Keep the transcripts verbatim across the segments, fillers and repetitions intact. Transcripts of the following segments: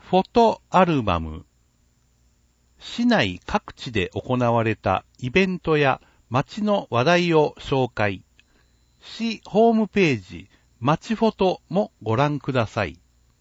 フォトアルバム。市内各地で行われたイベントや街の話題を紹介。市ホームページ、街フォトもご覧ください。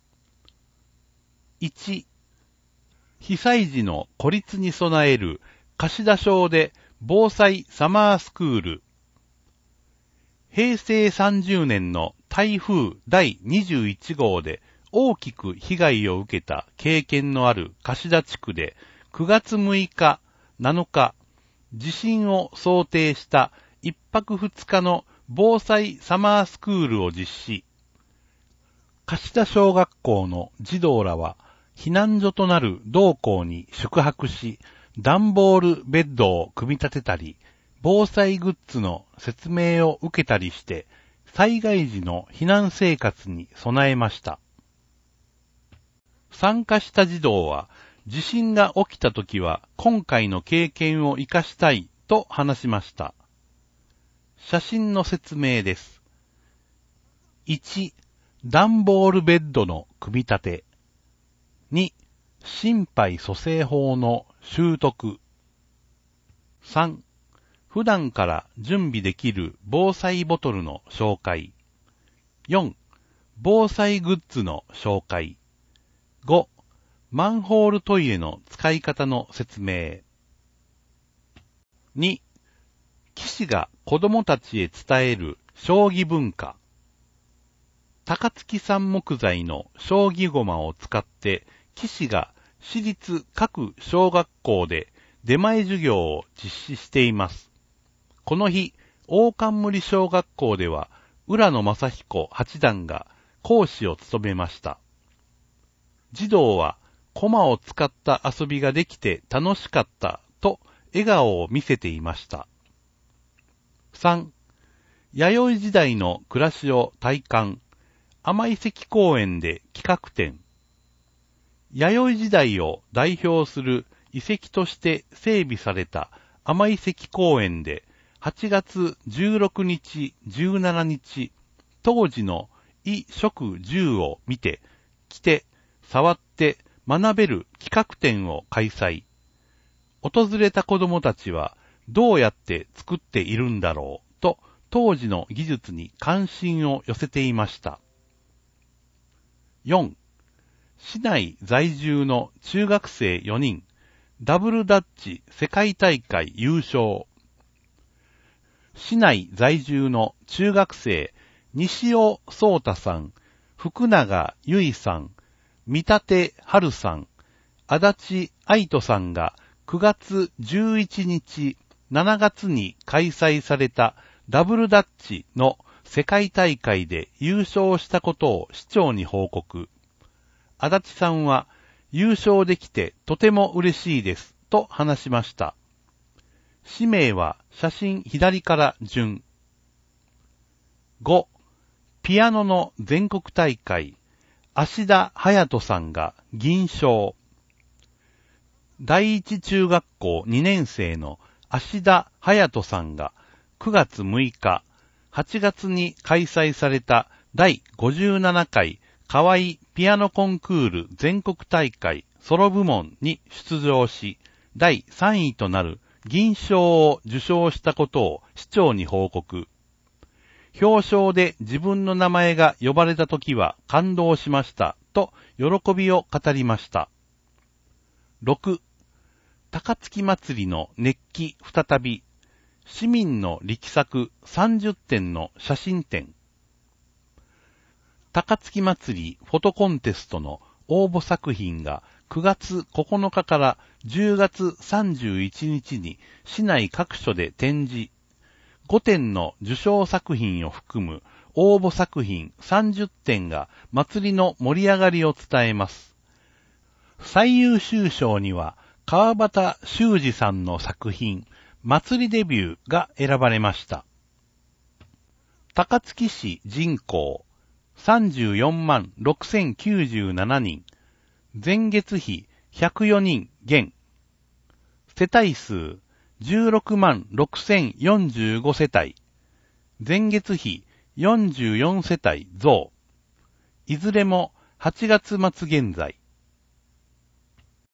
いち、被災時の孤立に備える貸田小で防災サマースクール。へいせいさんじゅうねんの台風だいにじゅういちごうで大きく被害を受けた経験のある貸田地区でくがつむいか、なのか、地震を想定したいっぱくふつかの防災サマースクールを実施。貸田小学校の児童らは避難所となる同校に宿泊し、段ボールベッドを組み立てたり、防災グッズの説明を受けたりして、災害時の避難生活に備えました。参加した児童は、地震が起きたときは今回の経験を活かしたいと話しました。写真の説明です。いち、段ボールベッドの組み立て。に、心肺蘇生法の習得。さん、普段から準備できる防災ボトルの紹介。よん、防災グッズの紹介。ご、マンホールトイレの使い方の説明。に、棋士が子供たちへ伝える将棋文化。高槻産木材の将棋駒を使って棋士が私立各小学校で出前授業を実施しています。この日、大冠小学校では浦野正彦八段が講師を務めました。児童は駒を使った遊びができて楽しかったと笑顔を見せていました。さん、弥生時代の暮らしを体感、甘遺跡公園で企画展。弥生時代を代表する遺跡として整備された甘遺跡公園ではちがつじゅうろくにち、じゅうしちにち、当時の衣食住を見て、着て、触って学べる企画展を開催。訪れた子どもたちはどうやって作っているんだろうと当時の技術に関心を寄せていました。よん、市内在住の中学生よにん、ダブルダッチ世界大会優勝。市内在住の中学生、西尾聡太さん、福永由衣さん、三立春さん、足立愛人さんがくがつじゅういちにち、しちがつに開催されたダブルダッチの世界大会で優勝したことを市長に報告。足立さんは優勝できてとても嬉しいですと話しました。氏名は写真左から順。ご、ピアノの全国大会、芦田隼人さんが銀賞。第一中学校にねんせいの芦田隼人さんがくがつむいか、はちがつに開催されただいごじゅうななかい河合ピアノコンクール全国大会ソロ部門に出場し、だいさんいとなる銀賞を受賞したことを市長に報告。表彰で自分の名前が呼ばれたときは感動しましたと喜びを語りました。ろく、高槻祭りの熱気再び、市民の力作さんじゅってんの写真展。高槻祭りフォトコンテストの応募作品がくがつここのかからじゅうがつさんじゅういちにちに市内各所で展示。ごてんの受賞作品を含む応募作品さんじゅってんが祭りの盛り上がりを伝えます。最優秀賞には川端修二さんの作品祭りデビューが選ばれました。高槻市人口さんじゅうよんまんろくせんきゅうじゅうななにん、前月比ひゃくよにん減。世帯数じゅうろくまんろくせんよんじゅうごせたい、前月比よんじゅうよんせたい増。いずれもはちがつまつ現在。